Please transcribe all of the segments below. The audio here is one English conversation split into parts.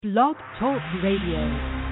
Blog Talk Radio.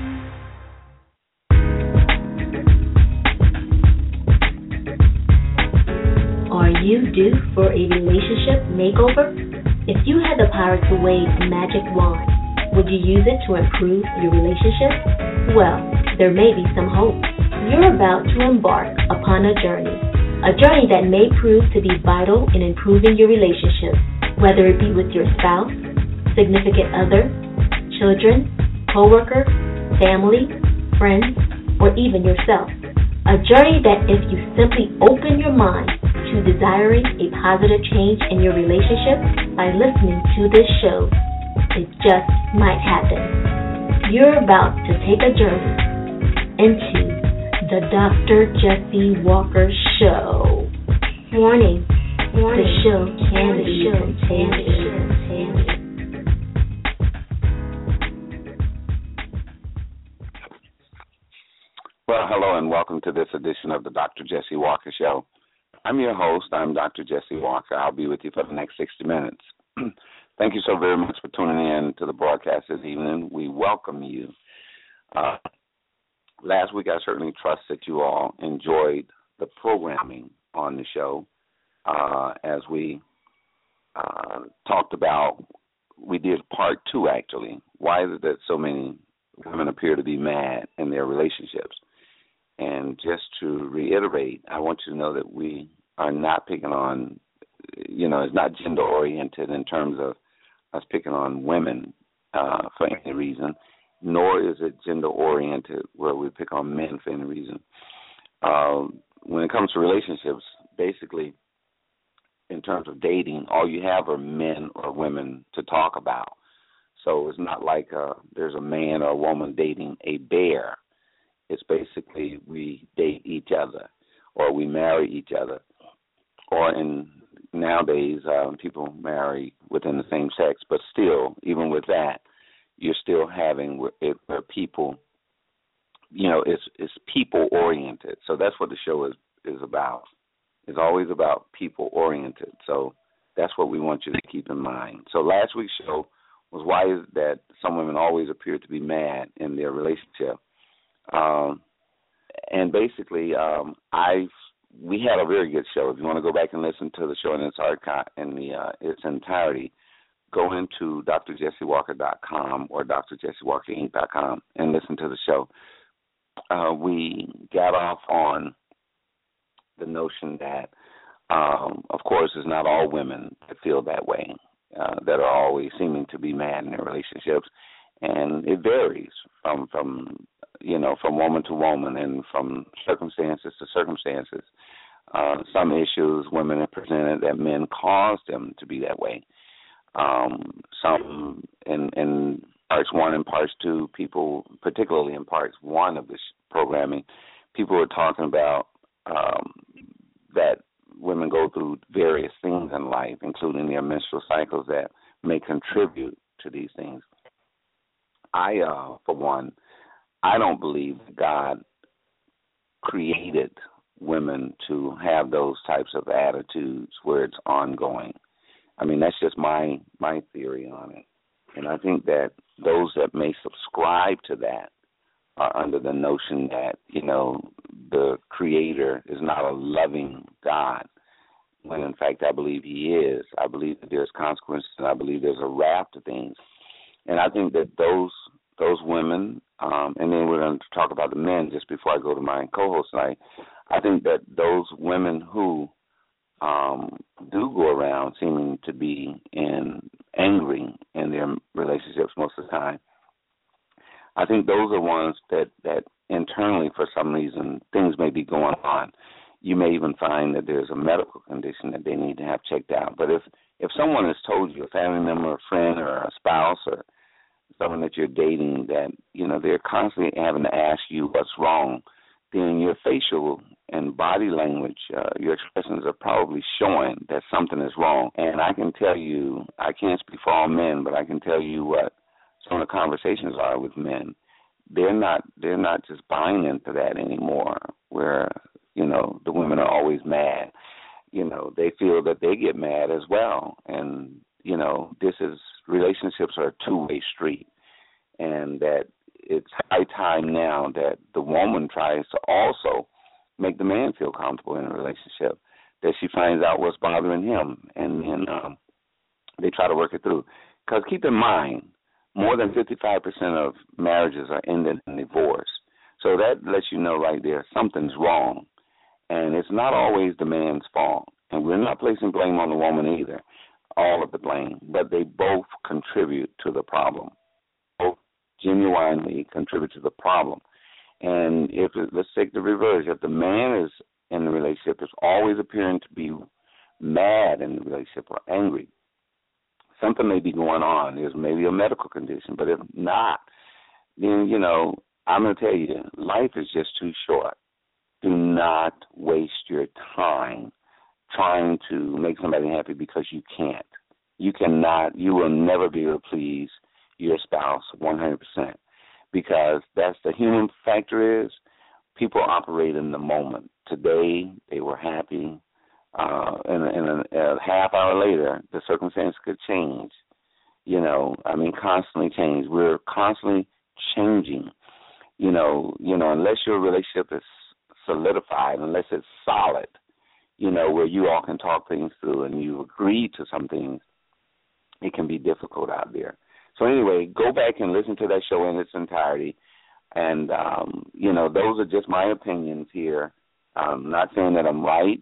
Are you due for a relationship makeover? If you had the power to wave a magic wand, would you use it to improve your relationship? Well, there may be some hope. You're about to embark upon a journey that may prove to be vital in improving your relationship, whether it be with your spouse, significant other, children, co-worker, family, friends, or even yourself. A journey that if you simply open your mind to desiring a positive change in your relationship by listening to this show, it just might happen. You're about to take a journey into the Dr. Jesse Walker Show. Warning, the show can be contagious. Well, hello and welcome to this edition of the Dr. Jesse Walker Show. I'm your host. I'm Dr. Jesse Walker. I'll be with you for the next 60 minutes. Thank you so very much for tuning in to the broadcast this evening. We welcome you. Last week, I certainly trust that you all enjoyed the programming on the show as we talked about. We did part two, actually. Why is it that so many women appear to be mad in their relationships? And just to reiterate, I want you to know that we are not picking on, it's not gender-oriented in terms of us picking on women for any reason, nor is it gender-oriented where we pick on men for any reason. When it comes to relationships, basically, in terms of dating, all you have are men or women to talk about. So it's not like there's a man or a woman dating a bear. It's basically we date each other or we marry each other. Or nowadays, people marry within the same sex. But still, even with that, you're still having it where people, it's people-oriented. So that's what the show is about. It's always about people-oriented. So that's what we want you to keep in mind. So last week's show was why is it that some women always appear to be mad in their relationship. And basically, we had a very good show. If you want to go back and listen to the show in its archive in its entirety, go into drjessewalker.com or drjessewalkerinc.com and listen to the show. We got off on the notion that, of course, it's not all women that feel that way, that are always seeming to be mad in their relationships, and it varies from woman to woman and from circumstances to circumstances. Some issues women have presented that men caused them to be that way. Some in parts one and parts two, people, particularly in parts one of this programming, people were talking about that women go through various things in life, including their menstrual cycles, that may contribute to these things. For one, I don't believe that God created women to have those types of attitudes where it's ongoing. I mean, that's just my theory on it. And I think that those that may subscribe to that are under the notion that, the Creator is not a loving God, when in fact I believe He is. I believe that there's consequences, and I believe there's a wrath to things. And I think that those women, and then we're going to talk about the men just before I go to my co-host tonight. I think that those women who do go around seeming to be angry in their relationships most of the time, I think those are ones that internally, for some reason, things may be going on. You may even find that there's a medical condition that they need to have checked out. But if someone has told you, a family member, a friend, or a spouse, or someone that you're dating, that, they're constantly having to ask you what's wrong, then your facial and body language, your expressions are probably showing that something is wrong. And I can tell you, I can't speak for all men, but I can tell you what some of the conversations are with men. They're not just buying into that anymore, where, the women are always mad. They feel that they get mad as well. And, relationships are a two-way street. and that it's high time now that the woman tries to also make the man feel comfortable in a relationship, that she finds out what's bothering him, and then they try to work it through. Because keep in mind, more than 55% of marriages are ended in divorce. So that lets you know right there something's wrong. And it's not always the man's fault. And we're not placing blame on the woman either, all of the blame. But they both contribute to the problem. Both genuinely contribute to the problem. And let's take the reverse. If the man is in the relationship is always appearing to be mad in the relationship or angry, something may be going on. There's maybe a medical condition. But if not, then, I'm going to tell you, life is just too short. Do not waste your time trying to make somebody happy because you can't. You cannot. You will never be able to please your spouse 100%, because that's the human factor is people operate in the moment. Today they were happy, and a half hour later the circumstance could change. Constantly change. We're constantly changing. Unless your relationship is solidified, unless it's solid, where you all can talk things through and you agree to some things, it can be difficult out there. So anyway, go back and listen to that show in its entirety. And, those are just my opinions here. I'm not saying that I'm right.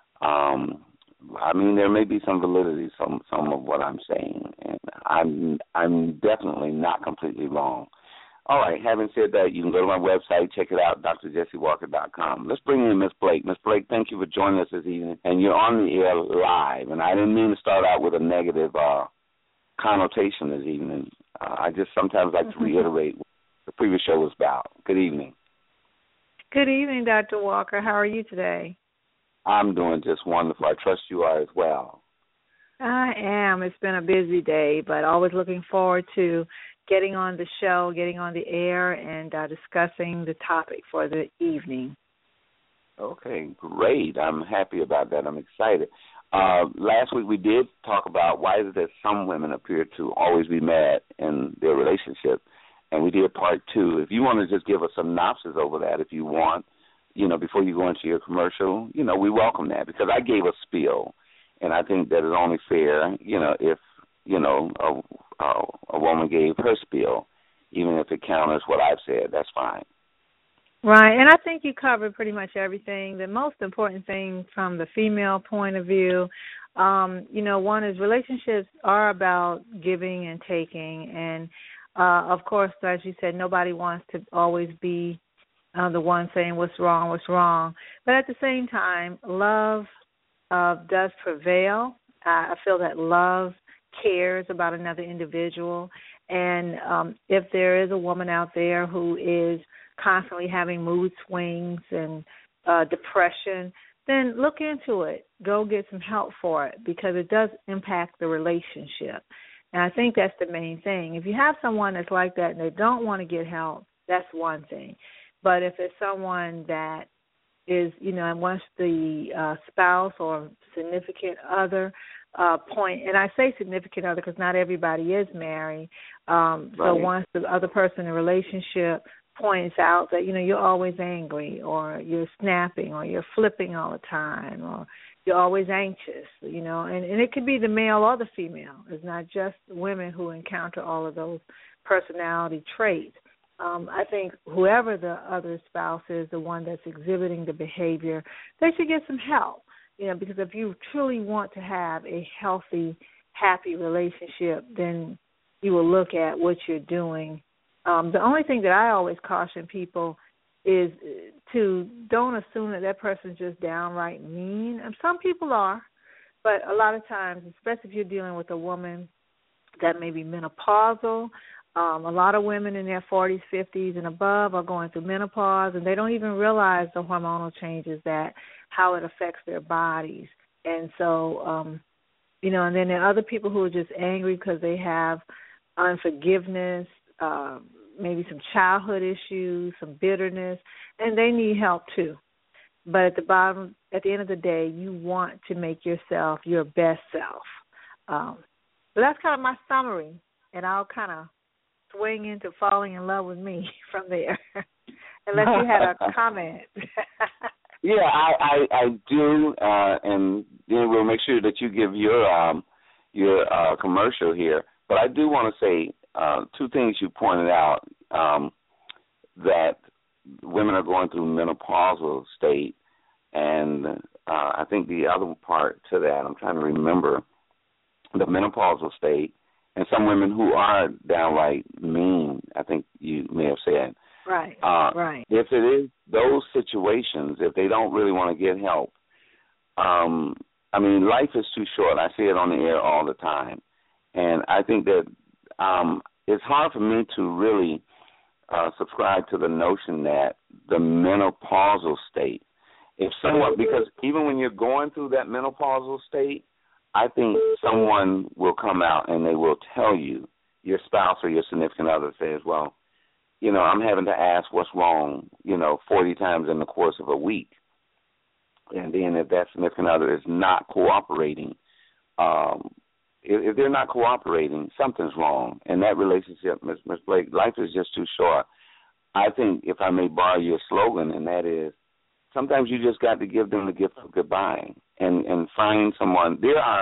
There may be some validity, some of what I'm saying. And I'm definitely not completely wrong. All right, having said that, you can go to my website, check it out, drjessewalker.com. Let's bring in Miss Blake. Miss Blake, thank you for joining us this evening. And you're on the air live. And I didn't mean to start out with a negative connotation this evening. I just sometimes like to reiterate what the previous show was about. Good evening. Good evening, Dr. Walker. How are you today? I'm doing just wonderful. I trust you are as well. I am. It's been a busy day, but always looking forward to getting on the show, getting on the air, and discussing the topic for the evening. Okay, great. I'm happy about that. I'm excited. Last week we did talk about why is it that some women appear to always be mad in their relationship, and we did part 2. If you want to just give a synopsis over that, if you want, before you go into your commercial, we welcome that, because I gave a spiel, and I think that it's only fair, if a woman gave her spiel, even if it counters what I've said, that's fine. Right, and I think you covered pretty much everything. The most important thing from the female point of view, one is relationships are about giving and taking, and of course, as you said, nobody wants to always be the one saying what's wrong. But at the same time, love does prevail. I feel that love cares about another individual, and if there is a woman out there who is constantly having mood swings and depression, then look into it. Go get some help for it, because it does impact the relationship. And I think that's the main thing. If you have someone that's like that and they don't want to get help, that's one thing. But if it's someone that is, and once the spouse or significant other point, and I say significant other because not everybody is married, right. So once the other person in the relationship points out that, you're always angry, or you're snapping, or you're flipping all the time, or you're always anxious, and it could be the male or the female. It's not just women who encounter all of those personality traits. I think whoever the other spouse is, the one that's exhibiting the behavior, they should get some help, because if you truly want to have a healthy, happy relationship, then you will look at what you're doing. The only thing that I always caution people is to don't assume that person's just downright mean. And some people are, but a lot of times, especially if you're dealing with a woman that may be menopausal, a lot of women in their 40s, 50s, and above are going through menopause, and they don't even realize the hormonal changes, how it affects their bodies. And so, and then there are other people who are just angry because they have unforgiveness, maybe some childhood issues, some bitterness, and they need help too. But at the end of the day, you want to make yourself your best self. So that's kind of my summary, and I'll kind of swing into falling in love with me from there. Unless you had a comment. Yeah, I do, and then we'll make sure that you give your commercial here. But I do want to say two things you pointed out, that women are going through menopausal state, and I think the other part to that, I'm trying to remember, the menopausal state, and some women who are downright mean, I think you may have said. Right, right. If it is those situations, if they don't really want to get help, I mean, life is too short. I see it on the air all the time. And I think that it's hard for me to really subscribe to the notion that the menopausal state, if someone, because even when you're going through that menopausal state, I think someone will come out and they will tell you, your spouse or your significant other says, well, you know, I'm having to ask what's wrong, 40 times in the course of a week. And then if that significant other is not cooperating, if they're not cooperating, something's wrong. And that relationship, Ms. Blake, life is just too short. I think, if I may borrow your slogan, and that is, sometimes you just got to give them the gift of goodbye and find someone.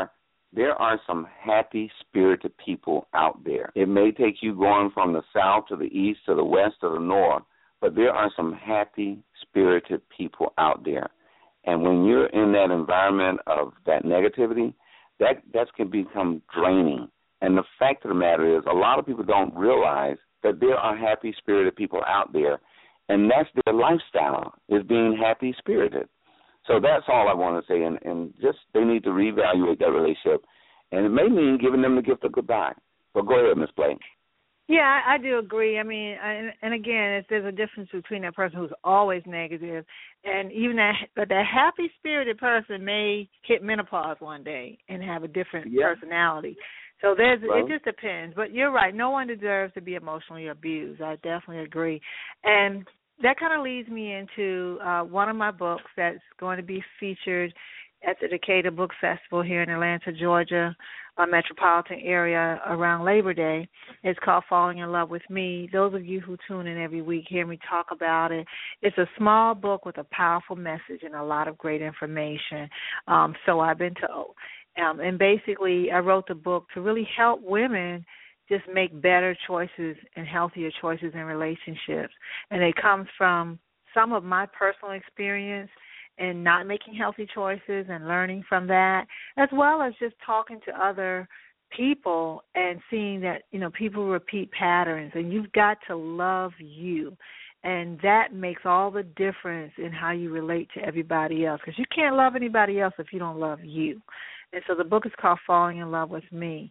There are some happy-spirited people out there. It may take you going from the south to the east to the west to the north, but there are some happy-spirited people out there. And when you're in that environment of that negativity, that can become draining. And the fact of the matter is, a lot of people don't realize that there are happy-spirited people out there, and that's their lifestyle, is being happy-spirited. So that's all I want to say, and just they need to reevaluate that relationship, and it may mean giving them the gift of goodbye. But go ahead, Ms. Blake. Yeah, I do agree. I mean, and again, there's a difference between that person who's always negative, and even that happy-spirited person may hit menopause one day and have a different personality. So it just depends. But you're right. No one deserves to be emotionally abused. I definitely agree. And that kind of leads me into one of my books that's going to be featured at the Decatur Book Festival here in Atlanta, Georgia, metropolitan area around Labor Day. It's called Falling in Love with Me. Those of you who tune in every week hear me talk about it. It's a small book with a powerful message and a lot of great information, so I've been told. And basically, I wrote the book to really help women just make better choices and healthier choices in relationships. And it comes from some of my personal experience in not making healthy choices and learning from that, as well as just talking to other people and seeing that, people repeat patterns, and you've got to love you. And that makes all the difference in how you relate to everybody else, because you can't love anybody else if you don't love you. And so the book is called Falling in Love with Me.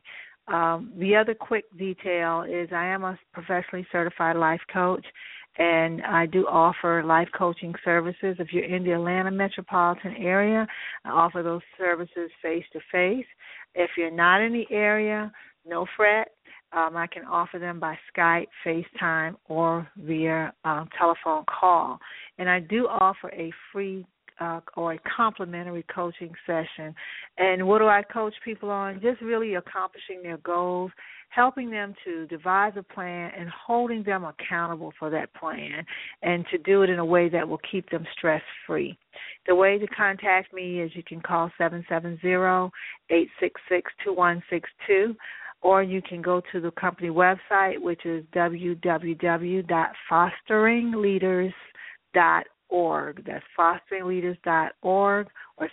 The other quick detail is I am a professionally certified life coach, and I do offer life coaching services. If you're in the Atlanta metropolitan area, I offer those services face-to-face. If you're not in the area, no fret. I can offer them by Skype, FaceTime, or via telephone call. And I do offer a free or a complimentary coaching session. And what do I coach people on? Just really accomplishing their goals, helping them to devise a plan and holding them accountable for that plan, and to do it in a way that will keep them stress-free. The way to contact me is you can call 770-866-2162, or you can go to the company website, which is www.fosteringleaders.org. That's fosteringleaders.org, or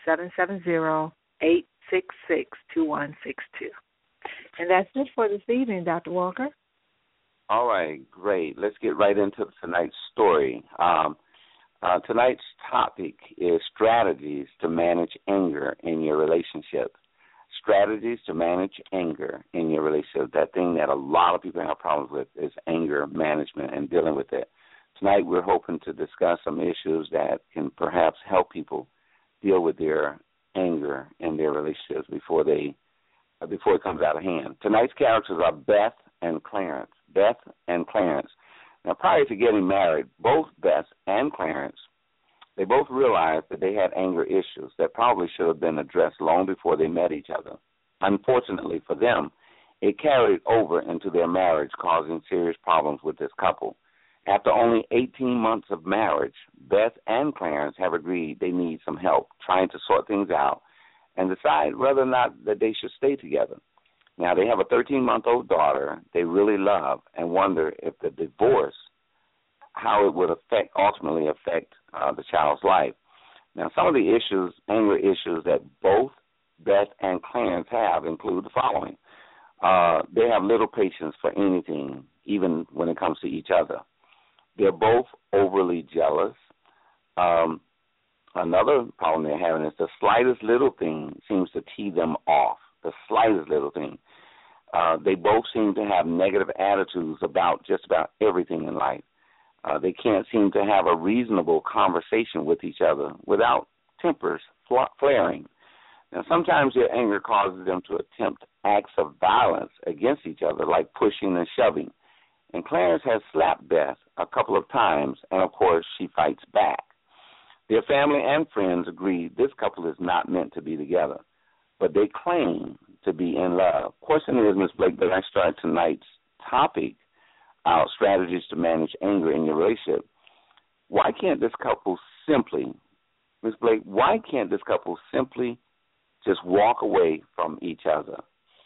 770-866-2162. And that's it for this evening, Dr. Walker. All right, great. Let's get right into tonight's story. Tonight's topic is strategies to manage anger in your relationship. Strategies to manage anger in your relationship. That thing that a lot of people have problems with is anger management and dealing with it. Tonight we're hoping to discuss some issues that can perhaps help people deal with their anger in their relationships before it comes out of hand. Tonight's characters are Beth and Clarence. Beth and Clarence. Now, prior to getting married, both Beth and Clarence, they both realized that they had anger issues that probably should have been addressed long before they met each other. Unfortunately for them, it carried over into their marriage, causing serious problems with this couple. After only 18 months of marriage, Beth and Clarence have agreed they need some help trying to sort things out and decide whether or not that they should stay together. Now, they have a 13-month-old daughter they really love and wonder if the divorce, how it would ultimately affect the child's life. Now, some of the anger issues that both Beth and Clarence have include the following. They have little patience for anything, even when it comes to each other. They're both overly jealous. Another problem they're having is the slightest little thing seems to tee them off, the slightest little thing. They both seem to have negative attitudes about just about everything in life. They can't seem to have a reasonable conversation with each other without tempers flaring. Now, sometimes their anger causes them to attempt acts of violence against each other, like pushing and shoving. And Clarence has slapped Beth a couple of times, and, of course, she fights back. Their family and friends agree this couple is not meant to be together, but they claim to be in love. Question is, Ms. Blake, that I start tonight's topic, strategies to manage anger in your relationship. Why can't this couple simply, Ms. Blake, why can't this couple simply just walk away from each other?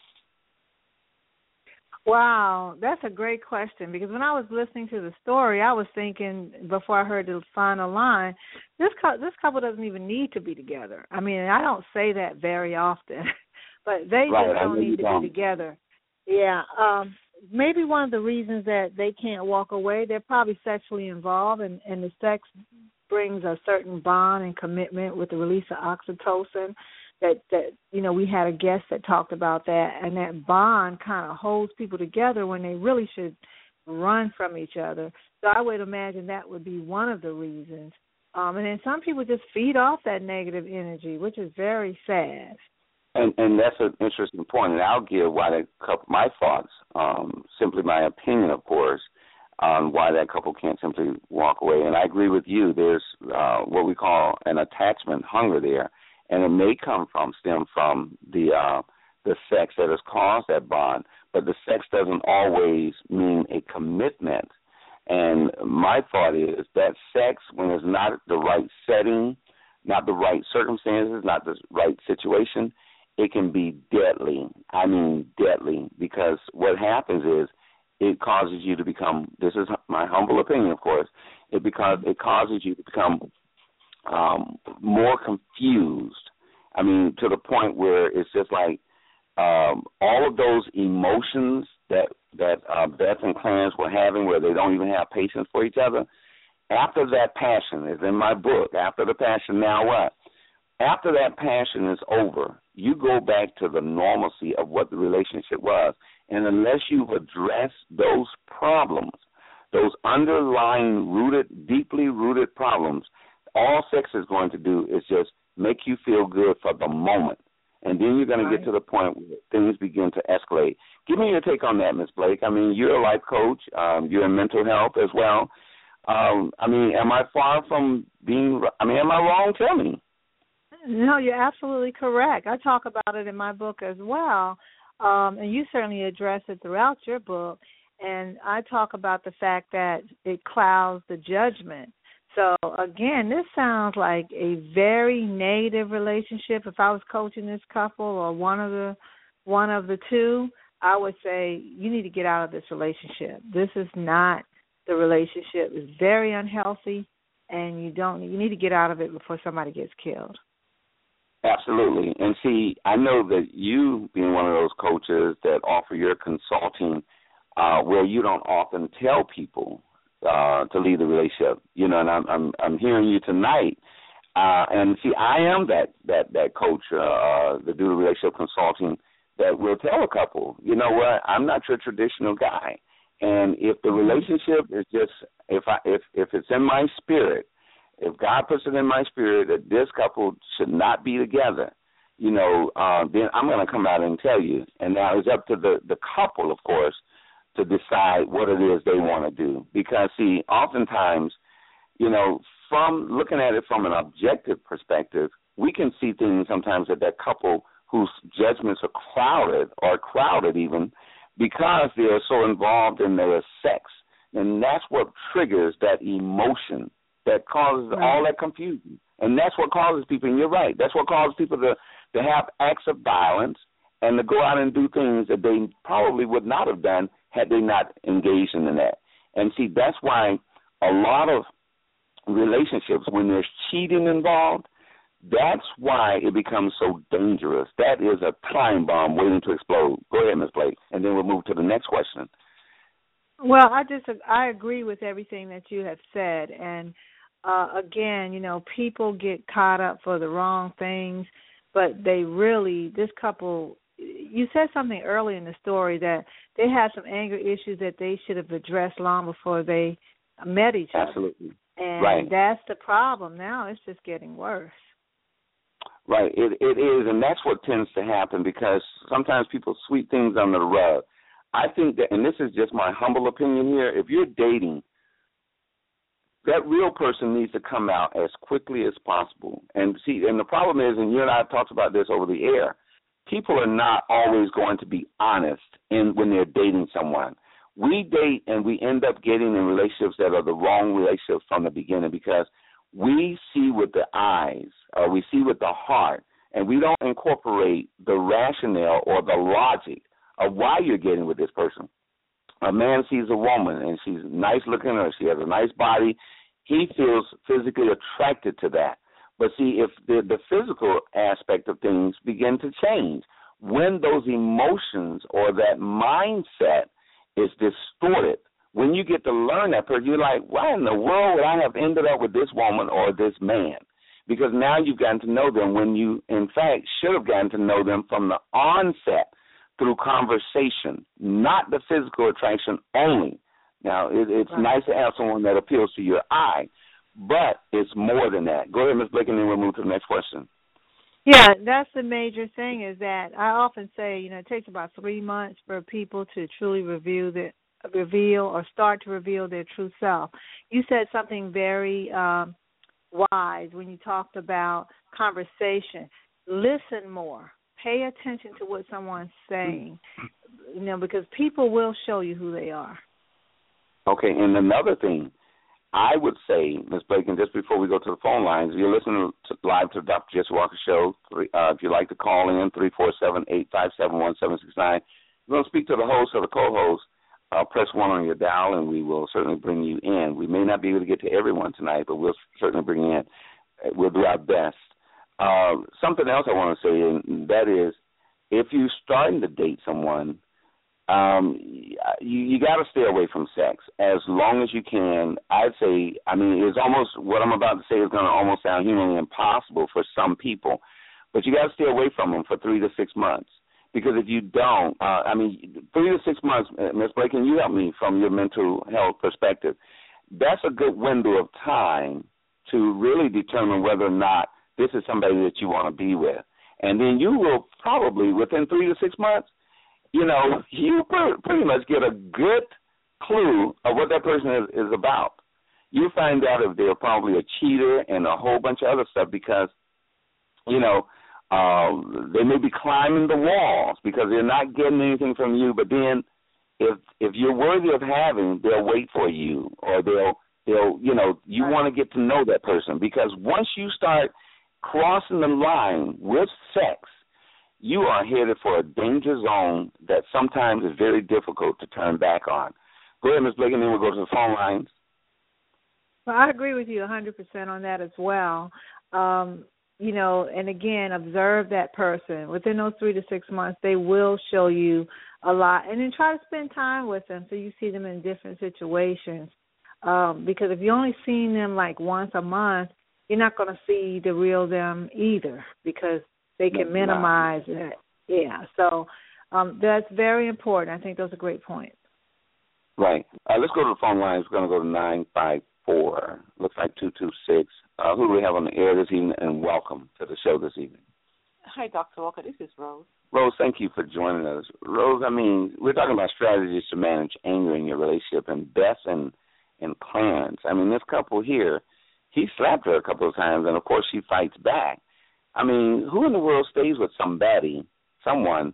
Wow, that's a great question, because when I was listening to the story, I was thinking, before I heard the final line, this couple doesn't even need to be together. I mean, I don't say that very often, but they just don't need to be together. Yeah, maybe one of the reasons that they can't walk away, they're probably sexually involved, and the sex brings a certain bond and commitment with the release of oxytocin. That we had a guest that talked about that, and that bond kind of holds people together when they really should run from each other. So I would imagine that would be one of the reasons. And then some people just feed off that negative energy, which is very sad. And that's an interesting point, and I'll give my thoughts, simply my opinion, of course, on why that couple can't simply walk away. And I agree with you. There's what we call an attachment hunger there. And it may stem from the sex that has caused that bond, but the sex doesn't always mean a commitment. And my thought is that sex, when it's not the right setting, not the right circumstances, not the right situation, it can be deadly. I mean deadly, because what happens is it causes you to become, this is my humble opinion, of course, it causes you to become more confused. I mean, to the point where it's just like all of those emotions that Beth and Clarence were having, where they don't even have patience for each other. After that passion is in my book. After the passion, now what? After that passion is over, you go back to the normalcy of what the relationship was, and unless you've addressed those problems, those underlying deeply rooted problems, all sex is going to do is just make you feel good for the moment. And then you're going to get to the point where things begin to escalate. Give me your take on that, Ms. Blake. I mean, you're a life coach. You're in mental health as well. I mean, am I far from being – I mean, am I wrong? Tell me. No, you're absolutely correct. I talk about it in my book as well, and you certainly address it throughout your book. And I talk about the fact that it clouds the judgment. So, again, this sounds like a very negative relationship. If I was coaching this couple or one of the two, I would say you need to get out of this relationship. This is not the relationship. It's very unhealthy, and you need to get out of it before somebody gets killed. Absolutely. And see, I know that you, being one of those coaches that offer your consulting where you don't often tell people to leave the relationship, and I'm hearing you tonight. And see, I am that coach that do the relationship consulting that will tell a couple, you know what, I'm not your traditional guy. And if the relationship is just, if it's in my spirit, if God puts it in my spirit that this couple should not be together, then I'm going to come out and tell you. And now it's up to the couple, of course, to decide what it is they want to do. Because, see, oftentimes, from looking at it from an objective perspective, we can see things sometimes that couple whose judgments are crowded even, because they are so involved in their sex. And that's what triggers that emotion that causes all that confusion. And that's what causes people, and you're right, that's what causes people to have acts of violence and to go out and do things that they probably would not have done had they not engaged in that. And see, that's why a lot of relationships, when there's cheating involved, that's why it becomes so dangerous. That is a time bomb waiting to explode. Go ahead, Ms. Blake, and then we'll move to the next question. Well, I agree with everything that you have said. And, again, you know, people get caught up for the wrong things, but this couple, you said something early in the story that they had some anger issues that they should have addressed long before they met each other. Absolutely. And that's the problem. Now it's just getting worse. Right, it is, and that's what tends to happen because sometimes people sweep things under the rug. I think that, and this is just my humble opinion here, if you're dating, that real person needs to come out as quickly as possible. And see, and the problem is, and you and I have talked about this over the air, people are not always going to be honest when they're dating someone. We date and we end up getting in relationships that are the wrong relationships from the beginning because we see with the eyes or we see with the heart, and we don't incorporate the rationale or the logic of why you're getting with this person. A man sees a woman and she's nice looking or she has a nice body. He feels physically attracted to that. But see, if the physical aspect of things begin to change, when those emotions or that mindset is distorted, when you get to learn that person, you're like, why in the world would I have ended up with this woman or this man? Because now you've gotten to know them when you, in fact, should have gotten to know them from the onset through conversation, not the physical attraction only. Now, it's nice to have someone that appeals to your eye, but it's more than that. Go ahead, Ms. Blake, and then we'll move to the next question. Yeah, that's the major thing is that I often say, you know, it takes about 3 months for people to truly reveal or start to reveal their true self. You said something very wise when you talked about conversation. Listen more. Pay attention to what someone's saying, you know, because people will show you who they are. Okay, and another thing, I would say, Ms. Blake, and just before we go to the phone lines, you're listening live to the Dr. Jesse Walker Show. If you'd like to call in, 347-857-1769. We're going to speak to the host or the co-host. Press 1 on your dial, and we will certainly bring you in. We may not be able to get to everyone tonight, but we'll certainly bring you in. We'll do our best. Something else I want to say, and that is, if you're starting to date someone, you got to stay away from sex as long as you can. I'd say, I mean, it's almost, what I'm about to say is going to almost sound humanly impossible for some people, but you got to stay away from them for 3 to 6 months. Because if you don't, 3 to 6 months, Ms. Blake, can you help me from your mental health perspective? That's a good window of time to really determine whether or not this is somebody that you want to be with. And then you will probably, within 3 to 6 months, you know, you pretty much get a good clue of what that person is about. You find out if they're probably a cheater and a whole bunch of other stuff because, you know, they may be climbing the walls because they're not getting anything from you. But then, if you're worthy of having, they'll wait for you, or they'll you know, you want to get to know that person, because once you start crossing the line with sex, you are headed for a danger zone that sometimes is very difficult to turn back on. Go ahead, Ms. Blake, and then we'll go to the phone lines. Well, I agree with you 100% on that as well. You know, and again, observe that person. Within those 3 to 6 months, they will show you a lot. And then try to spend time with them so you see them in different situations. Because if you only seen them like once a month, you're not going to see the real them either, because they can minimize it. Yeah, so that's very important. I think those are great points. Right. Let's go to the phone lines. We're going to go to 954. Looks like 226. Who do we have on the air this evening? And welcome to the show this evening. Hi, Dr. Walker. This is Rose. Rose, thank you for joining us. Rose, I mean, we're talking about strategies to manage anger in your relationship, and Beth and Clarence. I mean, this couple here, he slapped her a couple of times, and, of course, she fights back. I mean, who in the world stays with someone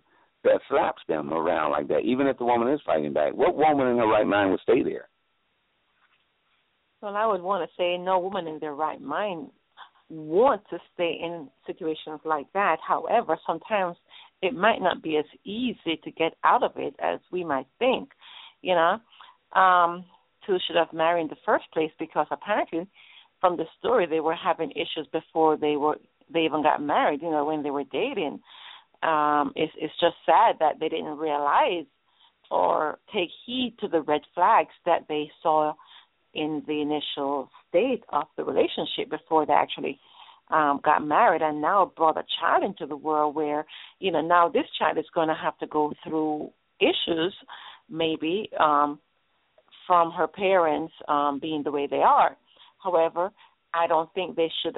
that slaps them around like that, even if the woman is fighting back. What woman in her right mind would stay there? Well, I would want to say no woman in their right mind wants to stay in situations like that. However, sometimes it might not be as easy to get out of it as we might think. You know, two should have married in the first place because apparently from the story they were having issues before they even got married, you know, when they were dating. It's just sad that they didn't realize or take heed to the red flags that they saw in the initial state of the relationship before they actually got married, and now brought a child into the world where, you know, now this child is going to have to go through issues maybe from her parents being the way they are. However, I don't think they should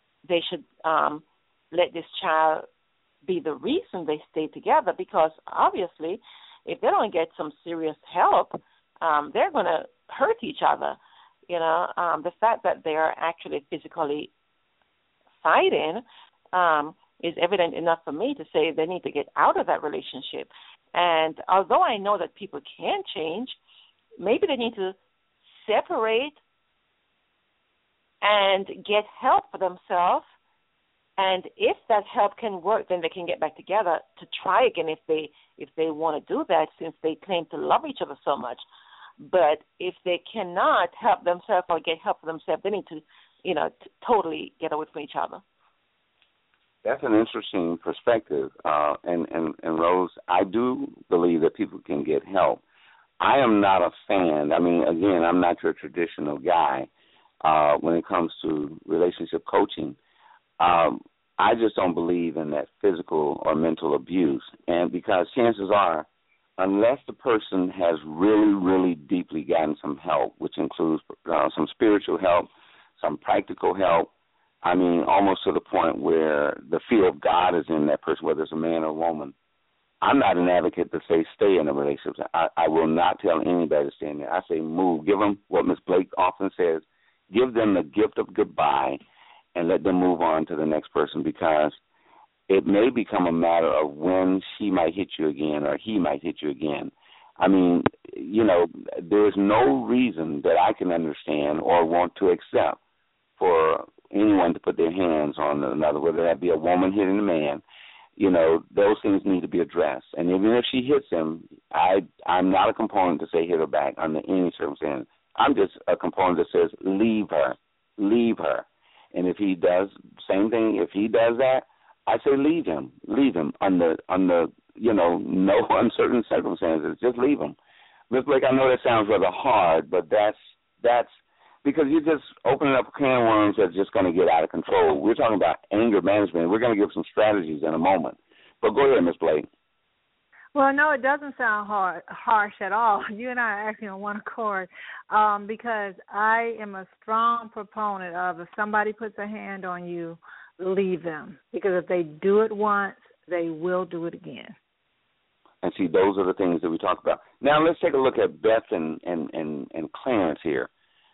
let this child be the reason they stay together, because obviously if they don't get some serious help, they're going to hurt each other. You know, the fact that they are actually physically fighting is evident enough for me to say they need to get out of that relationship. And although I know that people can change, maybe they need to separate and get help for themselves. And if that help can work, then they can get back together to try again if they want to do that, since they claim to love each other so much. But if they cannot help themselves or get help for themselves, they need to, you know, totally get away from each other. That's an interesting perspective. And Rose, I do believe that people can get help. I am not a fan. I mean, again, I'm not your traditional guy when it comes to relationship coaching. I just don't believe in that physical or mental abuse. And because chances are, unless the person has really, really deeply gotten some help, which includes some spiritual help, some practical help, I mean, almost to the point where the fear of God is in that person, whether it's a man or a woman, I'm not an advocate to say stay in a relationship. I will not tell anybody to stay in there. I say move. Give them what Ms. Blake often says, give them the gift of goodbye and let them move on to the next person, because it may become a matter of when she might hit you again or he might hit you again. I mean, you know, there's no reason that I can understand or want to accept for anyone to put their hands on another, whether that be a woman hitting a man. You know, those things need to be addressed. And even if she hits him, I'm not a component to say hit her back under any circumstance. I'm just a component that says leave her. And if he does, same thing, if he does that, I say leave him under you know, no uncertain circumstances. Just leave him. Ms. Blake, I know that sounds rather hard, but that's because you're just opening up a can of worms that's just going to get out of control. We're talking about anger management. We're going to give some strategies in a moment. But go ahead, Ms. Blake. Well, no, it doesn't sound harsh at all. You and I are actually on one accord because I am a strong proponent of if somebody puts a hand on you, leave them. Because if they do it once, they will do it again. And see, those are the things that we talk about. Now let's take a look at Beth and Clarence here.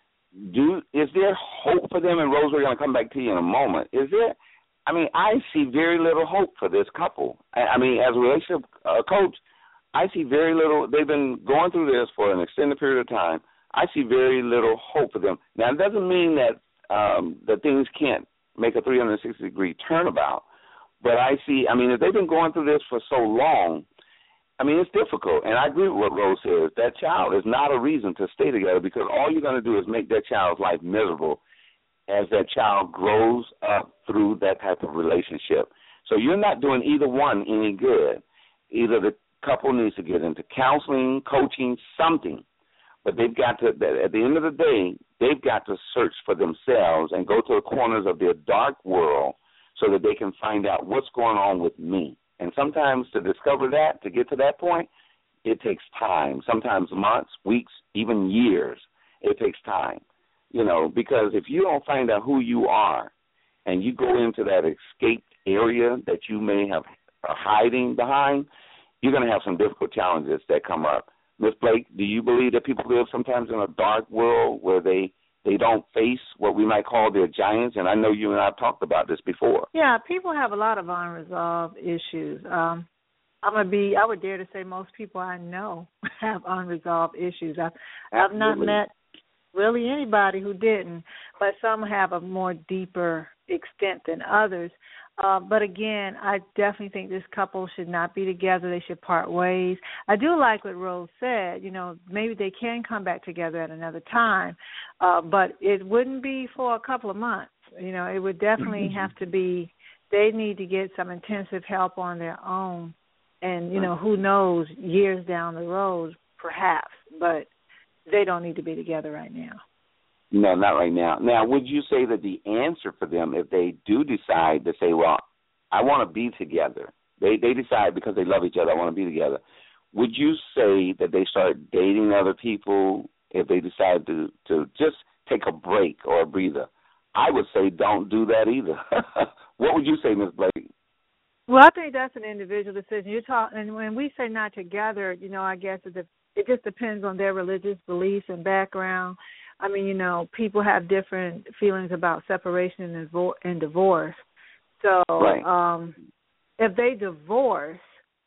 Is there hope for them? And Rose, we're going to come back to you in a moment. Is there? I mean, I see very little hope for this couple. I mean, as a relationship coach, I see very little. They've been going through this for an extended period of time. I see very little hope for them. Now, it doesn't mean that that things can't make a 360-degree turnabout, but I see, I mean, if they've been going through this for so long, I mean, it's difficult. And I agree with what Rose says. That child is not a reason to stay together, because all you're going to do is make that child's life miserable as that child grows up through that type of relationship. So you're not doing either one any good. Either the couple needs to get into counseling, coaching, something. But they've got to, at the end of the day, they've got to search for themselves and go to the corners of their dark world so that they can find out what's going on with me. And sometimes to discover that, to get to that point, it takes time, sometimes months, weeks, even years. It takes time, you know, because if you don't find out who you are and you go into that escaped area that you may have hiding behind, you're going to have some difficult challenges that come up. Ms. Blake, do you believe that people live sometimes in a dark world where they don't face what we might call their giants? And I know you and I have talked about this before. Yeah, people have a lot of unresolved issues. I would dare to say most people I know have unresolved issues. I've not met really anybody who didn't, but some have a more deeper extent than others. But again, I definitely think this couple should not be together. They should part ways. I do like what Rose said. Maybe they can come back together at another time, but it wouldn't be for a couple of months. It would definitely have to be, they need to get some intensive help on their own. And, who knows, years down the road, perhaps, but they don't need to be together right now. No, not right now. Now, would you say that the answer for them, if they do decide to say, well, I want to be together, they decide because they love each other, I want to be together, would you say that they start dating other people if they decide to just take a break or a breather? I would say don't do that either. What would you say, Ms. Blake? Well, I think that's an individual decision. And when we say not together, I guess it just depends on their religious beliefs and background. I mean, people have different feelings about separation and divorce. So right. If they divorce,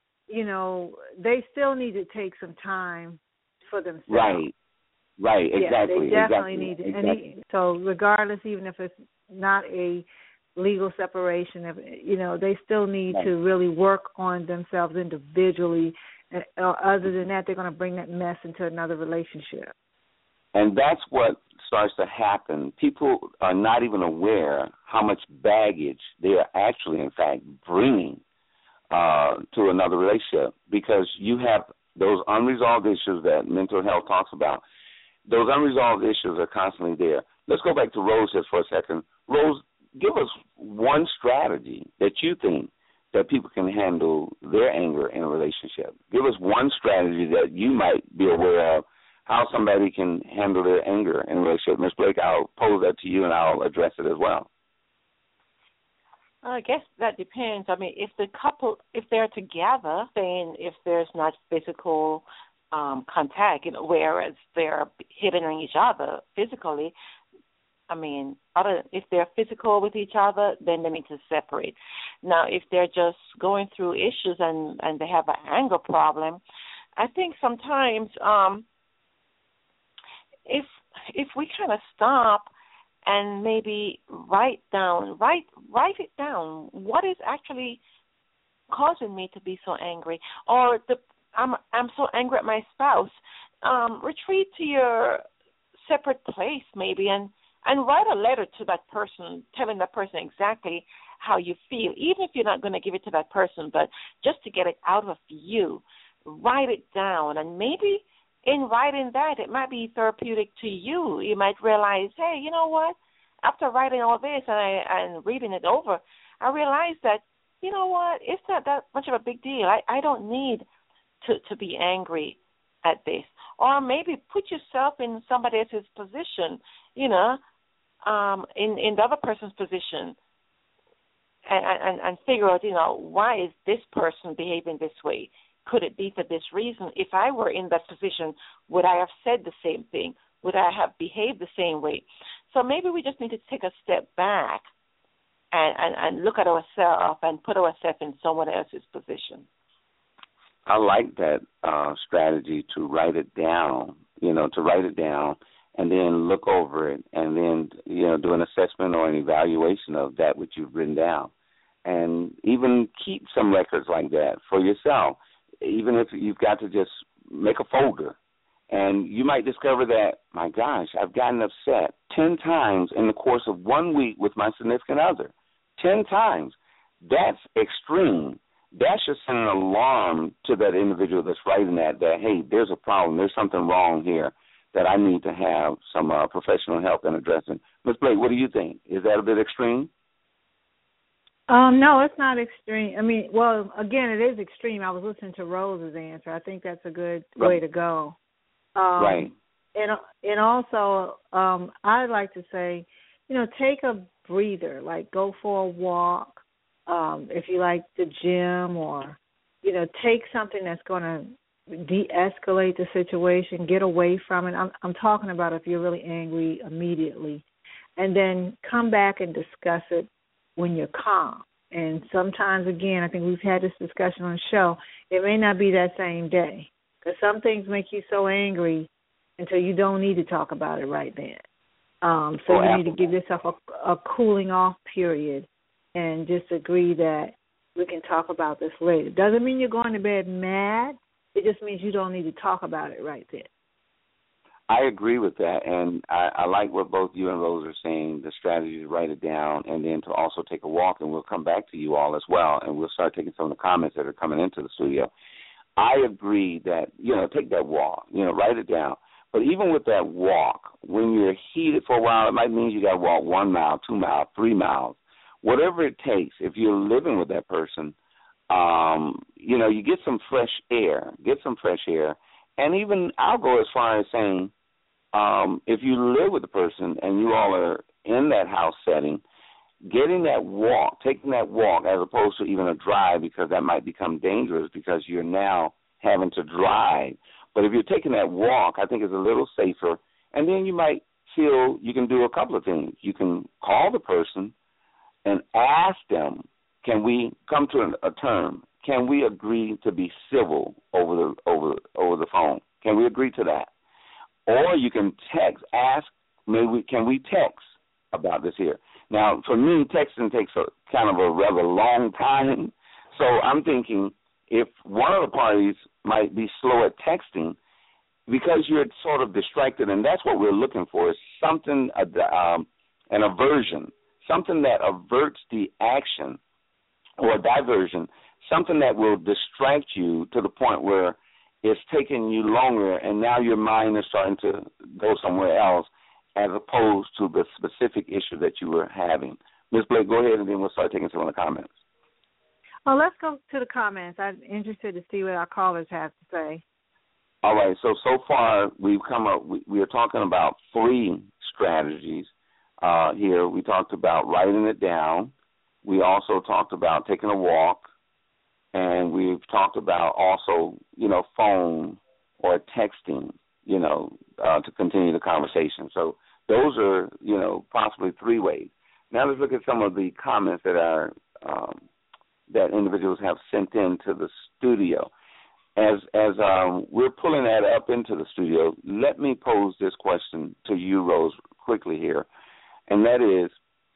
they still need to take some time for themselves. Right, exactly. They definitely need to. Exactly. So regardless, even if it's not a legal separation, they still need to really work on themselves individually. Other than that, they're going to bring that mess into another relationship. And that's what starts to happen. People are not even aware how much baggage they are actually, in fact, bringing to another relationship, because you have those unresolved issues that mental health talks about. Those unresolved issues are constantly there. Let's go back to Rose just for a second. Rose, give us one strategy that you think that people can handle their anger in a relationship. Give us one strategy that you might be aware of, how somebody can handle their anger in a relationship. Ms. Blake, I'll pose that to you and I'll address it as well. I guess that depends. I mean, if the couple, if they're together, then if there's not physical contact, whereas they're hitting on each other physically, I mean, if they're physical with each other, then they need to separate. Now, if they're just going through issues and they have an anger problem, I think sometimes if we kind of stop and maybe write it down, what is actually causing me to be so angry, or I'm so angry at my spouse. Retreat to your separate place maybe and write a letter to that person, telling that person exactly how you feel, even if you're not going to give it to that person, but just to get it out of you. Write it down, and maybe in writing that, it might be therapeutic to you. You might realize, hey, you know what? After writing all this and reading it over, I realized that, you know what? It's not that much of a big deal. I don't need to be angry at this. Or maybe put yourself in somebody else's position, in the other person's position, and figure out, why is this person behaving this way? Could it be for this reason? If I were in that position, would I have said the same thing? Would I have behaved the same way? So maybe we just need to take a step back and look at ourselves and put ourselves in someone else's position. I like that strategy to write it down, and then look over it and then, do an assessment or an evaluation of that which you've written down. And even keep some records like that for yourself, even if you've got to just make a folder. And you might discover that, my gosh, I've gotten upset 10 times in the course of 1 week with my significant other. 10 times. That's extreme. That should send an alarm to that individual that's writing that, hey, there's a problem, there's something wrong here that I need to have some professional help in addressing. Ms. Blake, what do you think? Is that a bit extreme? No, it's not extreme. I mean, well, again, it is extreme. I was listening to Rose's answer. I think that's a good way to go. Right. And also, I like to say, take a breather, like go for a walk. If you like the gym, or, take something that's going to de-escalate the situation, get away from it. I'm talking about if you're really angry immediately, and then come back and discuss it when you're calm. And sometimes, again, I think we've had this discussion on the show, it may not be that same day. Because some things make you so angry until you don't need to talk about it right then. So you need to give yourself a cooling off period and just agree that we can talk about this later. Doesn't mean you're going to bed mad. It just means you don't need to talk about it right then. I agree with that, and I like what both you and Rose are saying, the strategy to write it down and then to also take a walk, and we'll come back to you all as well, and we'll start taking some of the comments that are coming into the studio. I agree that, take that walk, write it down. But even with that walk, when you're heated for a while, it might mean you got to walk 1 mile, 2 miles, 3 miles, whatever it takes. If you're living with that person, you get some fresh air, and even I'll go as far as saying, if you live with the person and you all are in that house setting, taking that walk as opposed to even a drive, because that might become dangerous because you're now having to drive. But if you're taking that walk, I think it's a little safer. And then you might feel you can do a couple of things. You can call the person and ask them, can we come to a term? Can we agree to be civil over the phone? Can we agree to that? Or you can text, can we text about this here? Now, for me, texting takes a kind of a rather long time. So I'm thinking if one of the parties might be slow at texting because you're sort of distracted, and that's what we're looking for, is something, an aversion, something that averts the action or a diversion, something that will distract you to the point where it's taking you longer and now your mind is starting to go somewhere else as opposed to the specific issue that you were having. Ms. Blake, go ahead and then we'll start taking some of the comments. Well, let's go to the comments. I'm interested to see what our callers have to say. All right, so far we've come up, we are talking about 3 strategies here. We talked about writing it down. We also talked about taking a walk. And we've talked about also, phone or texting, to continue the conversation. So those are, possibly 3 ways. Now let's look at some of the comments that that individuals have sent into the studio. As we're pulling that up into the studio, let me pose this question to you, Rose, quickly here, and that is,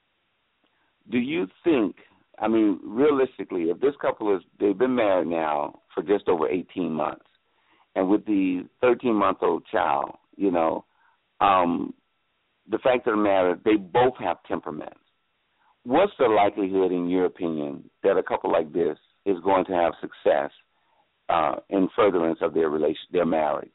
do you think, realistically, if this couple they've been married now for just over 18 months, and with the 13-month-old child, the fact of the matter, they both have temperaments. What's the likelihood, in your opinion, that a couple like this is going to have success in furtherance of their marriage?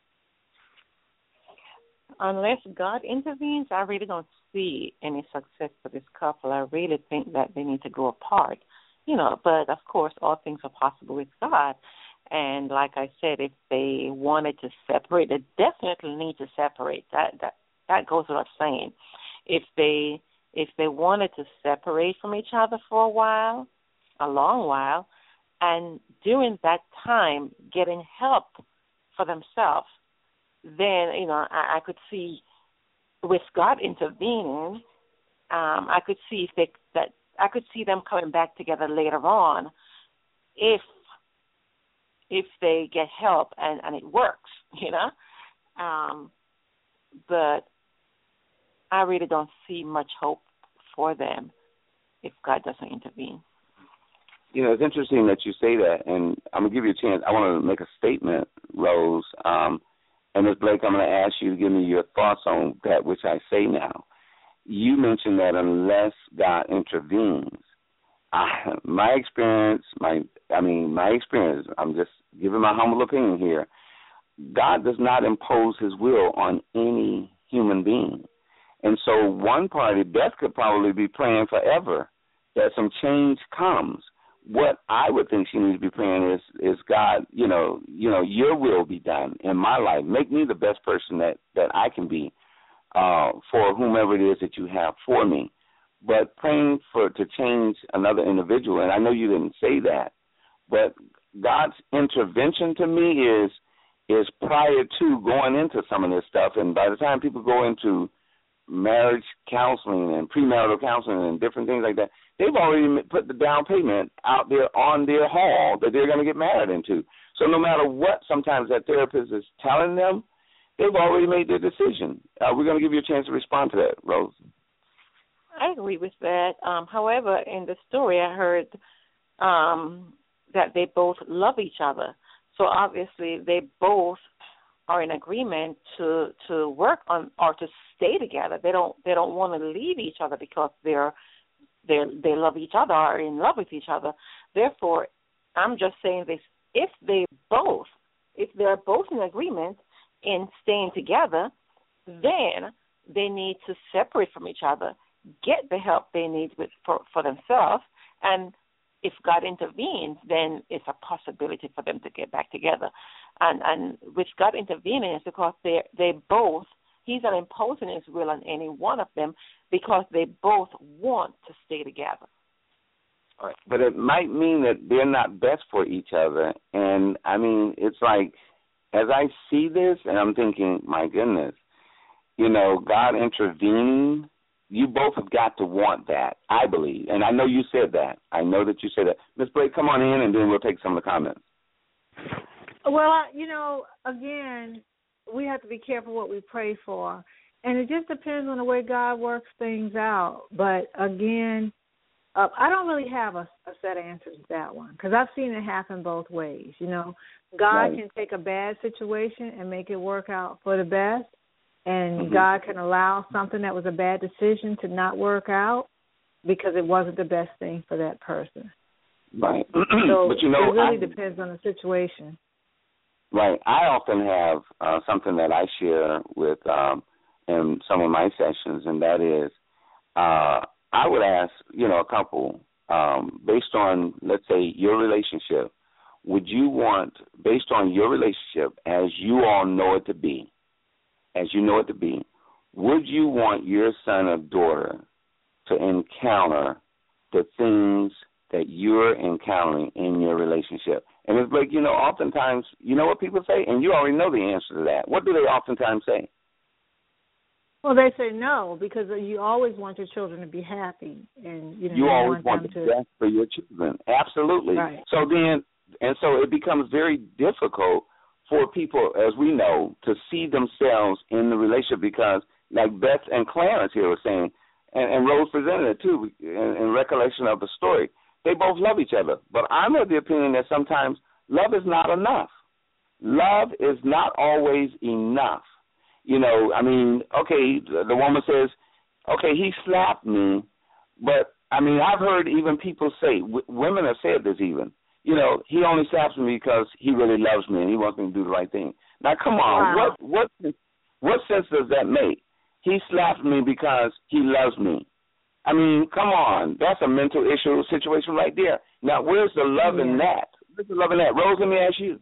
Unless God intervenes, I really don't see any success for this couple. I really think that they need to go apart, but of course all things are possible with God. And like I said, if they wanted to separate, they definitely need to separate. That goes without saying. If they wanted to separate from each other for a long while, and during that time getting help for themselves, then, I could see, with God intervening, I could see I could see them coming back together later on if they get help and it works, but I really don't see much hope for them if God doesn't intervene. It's interesting that you say that, and I'm going to give you a chance. I want to make a statement, Rose, and Ms. Blake, I'm going to ask you to give me your thoughts on that which I say now. You mentioned that unless God intervenes, my experience, I'm just giving my humble opinion here, God does not impose his will on any human being. And so one party, Beth, could probably be praying forever that some change comes. What I would think she needs to be praying is God, your will be done in my life. Make me the best person that I can be for whomever it is that you have for me. But praying to change another individual, and I know you didn't say that, but God's intervention to me is prior to going into some of this stuff. And by the time people go into marriage counseling and premarital counseling and different things like that, they've already put the down payment out there on their hall that they're going to get married into. So no matter what sometimes that therapist is telling them, they've already made their decision. We're going to give you a chance to respond to that, Rose. I agree with that. However, in the story I heard that they both love each other. So obviously they both are in agreement to work on or to stay together. They don't want to leave each other because they love each other, are in love with each other. Therefore, I'm just saying this: if they're both in agreement in staying together, then they need to separate from each other, get the help they need for themselves, and if God intervenes, then it's a possibility for them to get back together. And with God intervening, it's because they both, He's not imposing His will on any one of them because they both want to stay together. All right. But it might mean that they're not best for each other. And, I mean, it's like, as I see this, and I'm thinking, my goodness, God intervening, you both have got to want that, I believe. And I know you said that. I know that you said that. Ms. Blake, come on in, and then we'll take some of the comments. Well, again, we have to be careful what we pray for. And it just depends on the way God works things out. But, again, I don't really have a set answer to that one because I've seen it happen both ways. God can take a bad situation and make it work out for the best. And God can allow something that was a bad decision to not work out because it wasn't the best thing for that person. Right. So but it really depends on the situation. Right. I often have something that I share with in some of my sessions, and that is I would ask, a couple, based on, let's say, your relationship, would you want, based on your relationship as you all know it to be, would you want your son or daughter to encounter the things that you're encountering in your relationship? And it's like, oftentimes, you know what people say? And you already know the answer to that. What do they oftentimes say? Well, they say no, because you always want your children to be happy. And, you always want the best for your children. Absolutely. Right. So it becomes very difficult for people, as we know, to see themselves in the relationship because, like Beth and Clarence here were saying, and Rose presented it too, in recollection of the story, they both love each other. But I'm of the opinion that sometimes love is not enough. Love is not always enough. Okay, the woman says, okay, he slapped me, but, I've heard even people say, women have said this even, he only slaps me because he really loves me and he wants me to do the right thing. Now, come on, wow. What sense does that make? He slapped me because he loves me. Come on, that's a mental issue situation right there. Now, where's the love in that? Where's the love in that? Rose, let me ask you.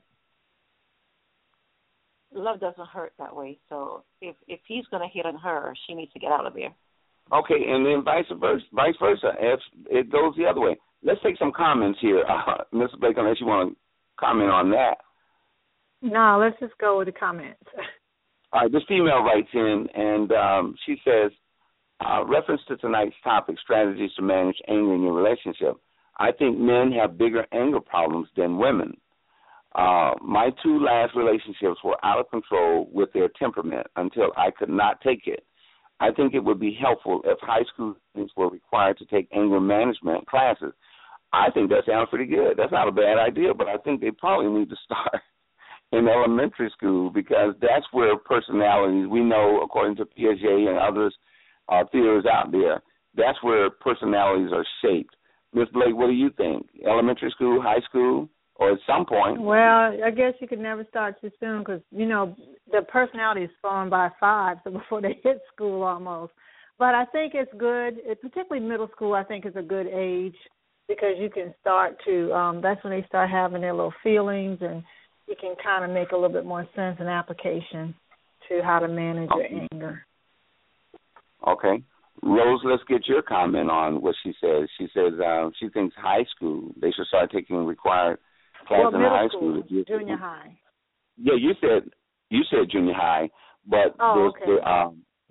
Love doesn't hurt that way. So if he's going to hit on her, she needs to get out of there. Okay, and then vice versa. If it goes the other way. Let's take some comments here. Mr. Blake, unless you want to comment on that. No, let's just go with the comments. All right, this female writes in, and she says, reference to tonight's topic, strategies to manage anger in your relationship. I think men have bigger anger problems than women. My two last relationships were out of control with their temperament until I could not take it. I think it would be helpful if high school students were required to take anger management classes. I think that sounds pretty good. That's not a bad idea, but I think they probably need to start in elementary school because that's where personalities, we know according to Piaget and others theories out there, that's where personalities are shaped. Ms. Blake, what do you think? Elementary school, high school, or at some point? Well, I guess you could never start too soon because, the personality is formed by 5, so before they hit school almost. But I think it's good, particularly middle school, I think is a good age because you can start to, that's when they start having their little feelings and you can kind of make a little bit more sense and application to how to manage your anger. Okay. Rose, let's get your comment on what she says. She says she thinks high school, they should start taking required classes in high school. Junior high. Yeah, you said junior high, but the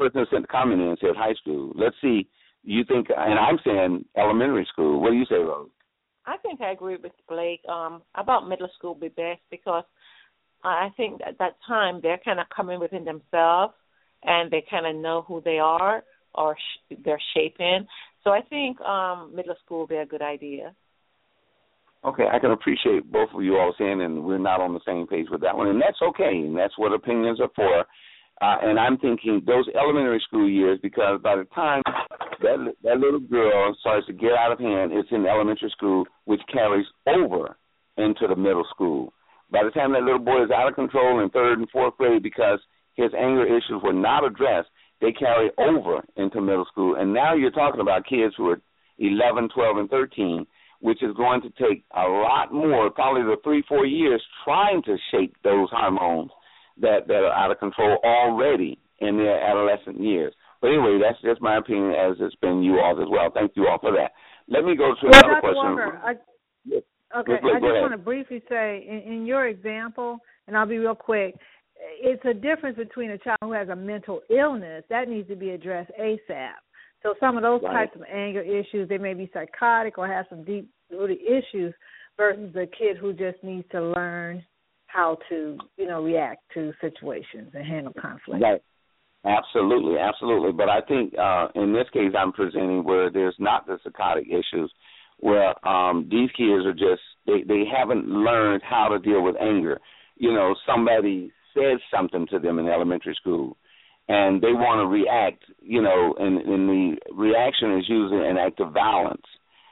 person who sent the comment in said high school. Let's see. You think, and I'm saying elementary school. What do you say, Rose? I think I agree with Blake. About middle school would be best because I think at that time they're kind of coming within themselves and they kind of know who they are or they're shaping. So I think middle school would be a good idea. Okay, I can appreciate both of you all saying, and we're not on the same page with that one, and that's okay, and that's what opinions are for. And I'm thinking those elementary school years, because by the time that little girl starts to get out of hand, it's in elementary school, which carries over into the middle school. By the time that little boy is out of control in third and fourth grade because his anger issues were not addressed, they carry over into middle school. And now you're talking about kids who are 11, 12, and 13, which is going to take a lot more, probably the 3-4 years, trying to shape those hormones that are out of control already in their adolescent years. But anyway, that's just my opinion as it's been you all as well. Thank you all for that. Let me go to another question. Walker, I just want to briefly say, in your example, and I'll be real quick, it's a difference between a child who has a mental illness. That needs to be addressed ASAP. So some of those types of anger issues, they may be psychotic or have some deep-rooted issues versus a kid who just needs to learn how to, react to situations and handle conflict. Right. Absolutely, absolutely. But I think in this case I'm presenting where there's not the psychotic issues, where these kids are just, they haven't learned how to deal with anger. Somebody says something to them in elementary school, and they want to react, and the reaction is usually an act of violence,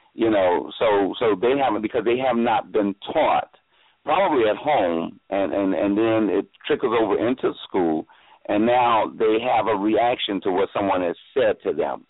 so they haven't, because they have not been taught, probably at home, and then it trickles over into school, and now they have a reaction to what someone has said to them,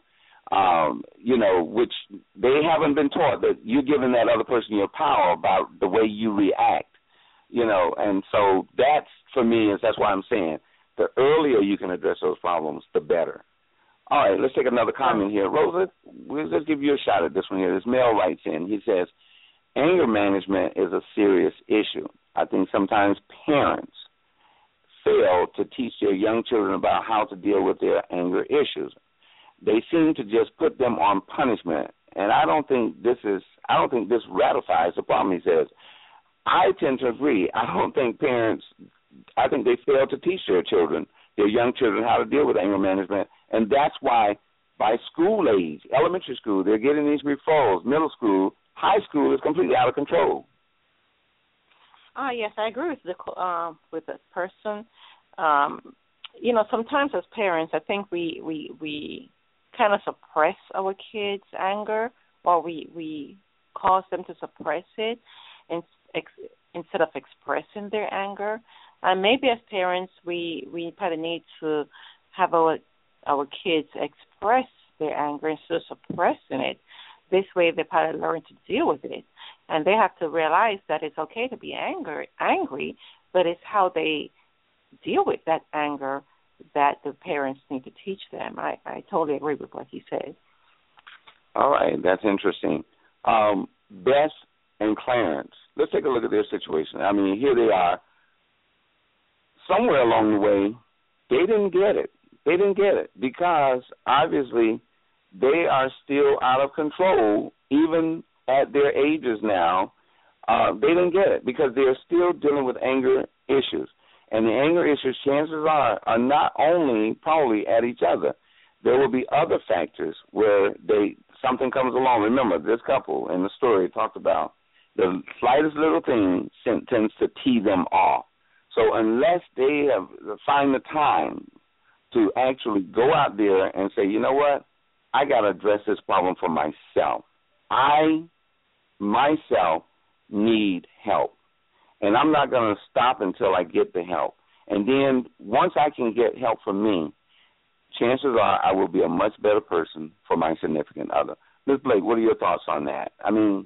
which they haven't been taught, that you're giving that other person your power about the way you react, and so that's, for me, that's why I'm saying the earlier you can address those problems, the better. All right, let's take another comment here. Rosa, let's give you a shot at this one here. This male writes in. He says, anger management is a serious issue. I think sometimes parents fail to teach their young children about how to deal with their anger issues. They seem to just put them on punishment, and I don't think this ratifies the problem, he says. I tend to agree. I think they fail to teach their young children, how to deal with anger management, and that's why by school age, elementary school, they're getting these referrals. Middle school, high school is completely out of control. Yes, I agree with this person. Sometimes as parents, I think we kind of suppress our kids' anger, or we cause them to suppress it instead of expressing their anger. And maybe as parents, we probably need to have our kids express their anger instead of suppressing it. This way, they probably learn to deal with it, and they have to realize that it's okay to be angry, but it's how they deal with that anger that the parents need to teach them. I totally agree with what he said. All right, that's interesting. Bess and Clarence, let's take a look at their situation. I mean, here they are. Somewhere along the way, they didn't get it. They didn't get it because obviously they are still out of control, even at their ages now. They didn't get it because they're still dealing with anger issues. And the anger issues, chances are not only probably at each other. There will be other factors where something comes along. Remember, this couple in the story talked about the slightest little thing tends to tee them off. So unless they find the time to actually go out there and say, you know what, I got to address this problem for myself. I, myself, need help. And I'm not going to stop until I get the help. And then once I can get help from me, chances are I will be a much better person for my significant other. Ms. Blake, what are your thoughts on that? I mean,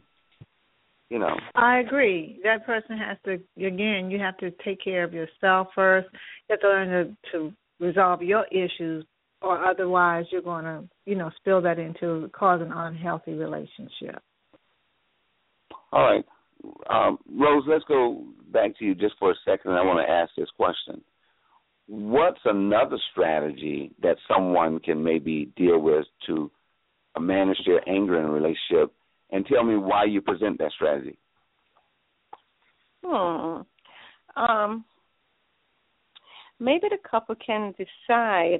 I agree. That person has to, again, you have to take care of yourself first. You have to learn to resolve your issues, or otherwise you're going to, spill that into cause an unhealthy relationship. All right. Rose, let's go back to you just for a second. I want to ask this question. what's another strategy that someone can maybe deal with to manage their anger in a relationship? And tell me why you present that strategy. Maybe the couple can decide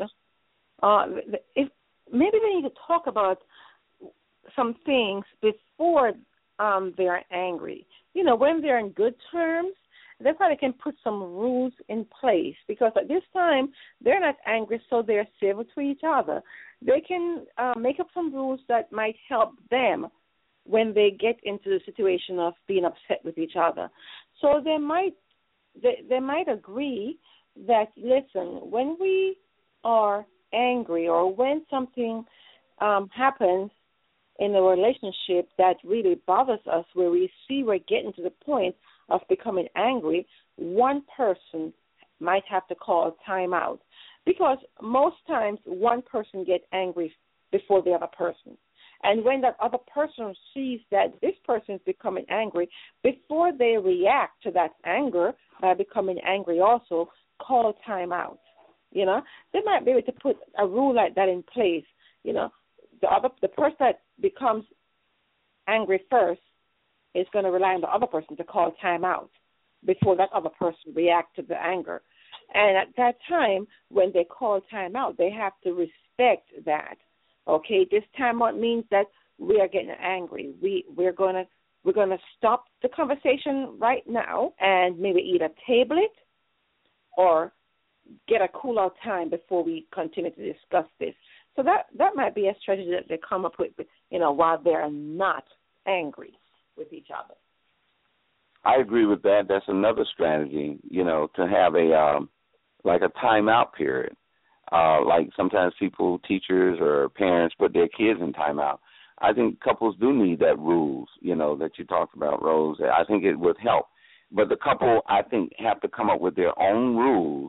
if maybe they need to talk about some things before they're angry. You know, when they're in good terms, they probably can put some rules in place, because at this time they're not angry, so they're civil to each other. They can make up some rules that might help them when they get into the situation of being upset with each other. So they might agree that, listen, when we are angry or when something happens in a relationship that really bothers us, where we see we're getting to the point of becoming angry, one person might have to call a timeout, because most times one person gets angry before the other person. And when that other person sees that this person is becoming angry, before they react to that anger by becoming angry also, call a timeout. You know, they might be able to put a rule like that in place. You know, the person that becomes angry first is going to rely on the other person to call time out before that other person reacts to the anger. And at that time, when they call time out, they have to respect that. Okay, this time out means that we are getting angry. We're going to stop the conversation right now and maybe either table it or get a cool out time before we continue to discuss this. So that might be a strategy that they come up with, you know, while they're not angry with each other. I agree with that. That's another strategy, you know, to have like a timeout period. Like sometimes people, teachers or parents, put their kids in timeout. I think couples do need that rules, you know, that you talked about, Rose. I think it would help. But the couple, I think, have to come up with their own rules,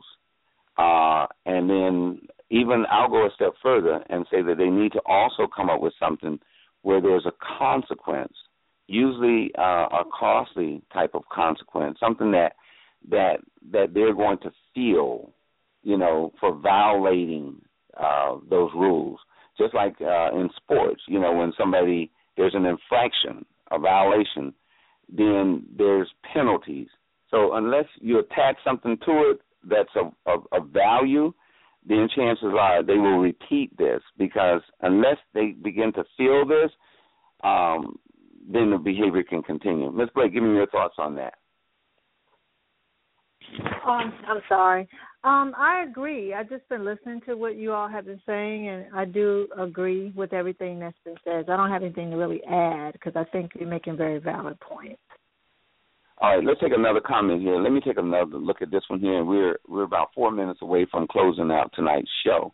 and then even I'll go a step further and say that they need to also come up with something where there's a consequence, usually a costly type of consequence, something that they're going to feel, you know, for violating those rules. Just like in sports, you know, when there's an infraction, a violation, then there's penalties. So unless you attach something to it that's of value, then chances are they will repeat this, because unless they begin to feel this, then the behavior can continue. Ms. Blake, give me your thoughts on that. I'm sorry. I agree. I've just been listening to what you all have been saying, and I do agree with everything that's been said. I don't have anything to really add, because I think you're making very valid points. All right, let's take another comment here. Let me take another look at this one here. We're about 4 minutes away from closing out tonight's show.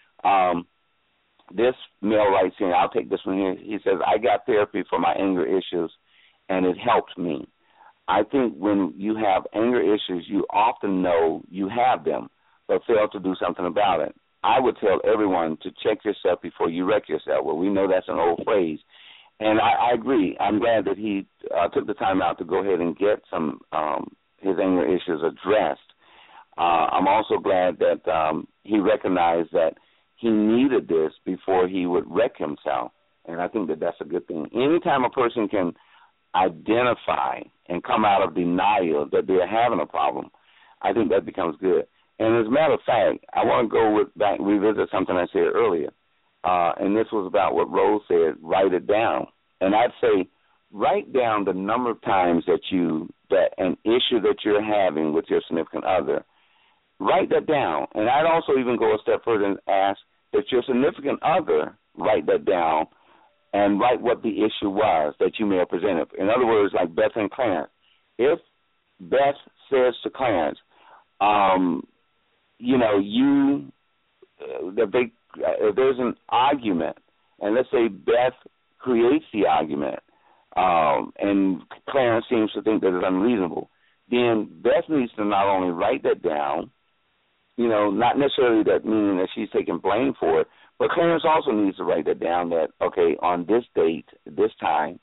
This male writes here, I'll take this one here. He says, I got therapy for my anger issues, and it helped me. I think when you have anger issues, you often know you have them, but fail to do something about it. I would tell everyone to check yourself before you wreck yourself. Well, we know that's an old phrase. And I agree. I'm glad that he took the time out to go ahead and get some his anger issues addressed. I'm also glad that he recognized that he needed this before he would wreck himself, and I think that that's a good thing. Anytime a person can identify and come out of denial that they're having a problem, I think that becomes good. And as a matter of fact, I want to revisit something I said earlier. And this was about what Rose said, write it down. And I'd say write down the number of times that an issue that you're having with your significant other, write that down. And I'd also even go a step further and ask that your significant other write that down and write what the issue was that you may have presented. In other words, like Beth and Clarence. If Beth says to Clarence, if there's an argument, and let's say Beth creates the argument, and Clarence seems to think that it's unreasonable, then Beth needs to not only write that down, not necessarily that meaning that she's taking blame for it, but Clarence also needs to write that down that, okay, on this date, this time,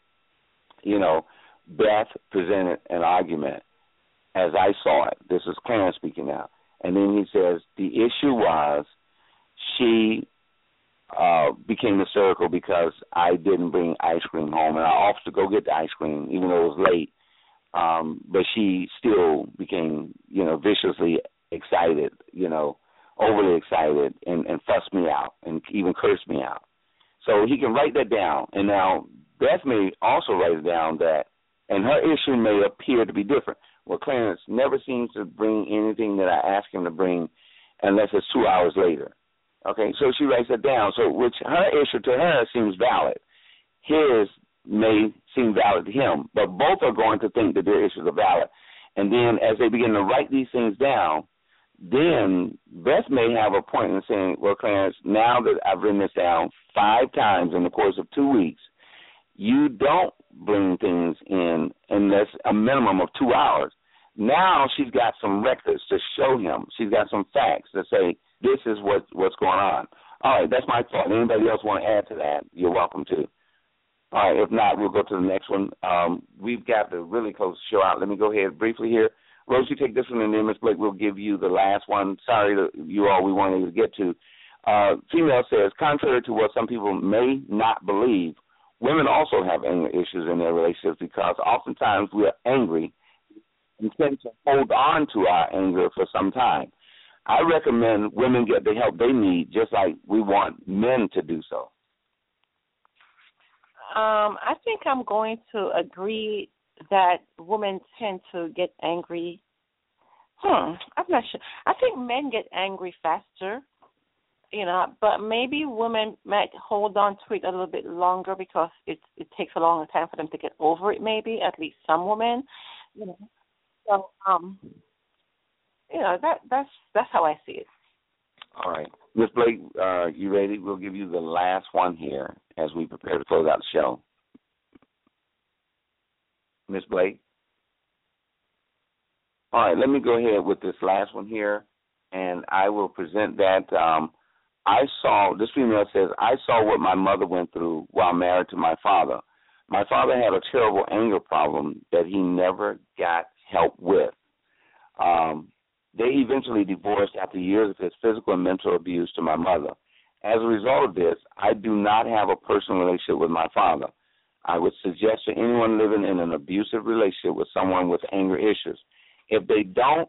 Beth presented an argument as I saw it. This is Clarence speaking now. And then he says the issue was she became hysterical because I didn't bring ice cream home, and I offered to go get the ice cream even though it was late. But she still became, viciously excited, overly excited, and fussed me out and even cursed me out. So he can write that down. And now Beth may also write it down that, and her issue may appear to be different. Well, Clarence never seems to bring anything that I ask him to bring unless it's 2 hours later. Okay, so she writes that down. So which her issue to her seems valid. His may seem valid to him, but both are going to think that their issues are valid. And then as they begin to write these things down, then Beth may have a point in saying, well, Clarence, now that I've written this down 5 times in the course of 2 weeks, you don't bring things in unless a minimum of 2 hours. Now she's got some records to show him. She's got some facts to say, this is what's going on. All right, that's my thought. Anybody else want to add to that, you're welcome to. All right, if not, we'll go to the next one. We've got to really close the show out. Let me go ahead briefly here. Rose, you take this one, and then Ms. Blake will give you the last one. Sorry to you all, we weren't able to get to. Female says, contrary to what some people may not believe, women also have anger issues in their relationships because oftentimes we are angry and tend to hold on to our anger for some time. I recommend women get the help they need, just like we want men to do so. I think I'm going to agree that women tend to get angry. I'm not sure. I think men get angry faster, but maybe women might hold on to it a little bit longer because it takes a longer time for them to get over it, maybe, at least some women. So, that's how I see it. All right. Ms. Blake, you ready? We'll give you the last one here as we prepare to close out the show. Ms. Blake? All right, let me go ahead with this last one here, and I will present that. This female says, I saw what my mother went through while married to my father. My father had a terrible anger problem that he never got help with. They eventually divorced after years of his physical and mental abuse to my mother. As a result of this, I do not have a personal relationship with my father. I would suggest to anyone living in an abusive relationship with someone with anger issues, if they don't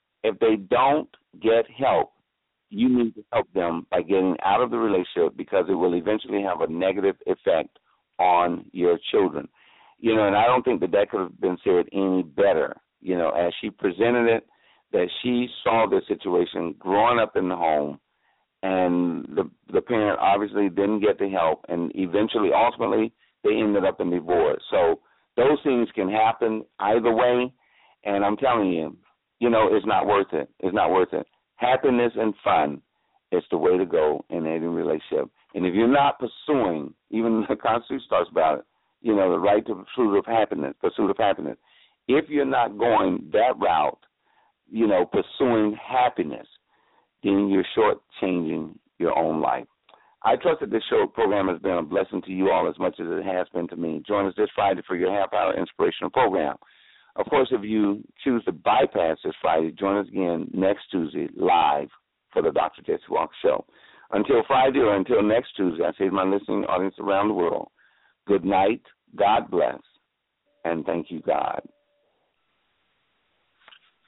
get help, you need to help them by getting out of the relationship because it will eventually have a negative effect on your children. And I don't think that could have been said any better, as she presented it, that she saw the situation growing up in the home, and the parent obviously didn't get the help, and eventually, ultimately, they ended up in divorce. So those things can happen either way, and I'm telling you, it's not worth it. It's not worth it. Happiness and fun is the way to go in any relationship. And if you're not pursuing, even the Constitution talks about it, the right to pursuit of happiness. If you're not going that route, pursuing happiness, then you're shortchanging your own life. I trust that this program has been a blessing to you all as much as it has been to me. Join us this Friday for your half-hour inspirational program. Of course, if you choose to bypass this Friday, join us again next Tuesday live for the Dr. Jesse Walker Show. Until Friday or until next Tuesday, I say to my listening audience around the world, good night, God bless, and thank you, God.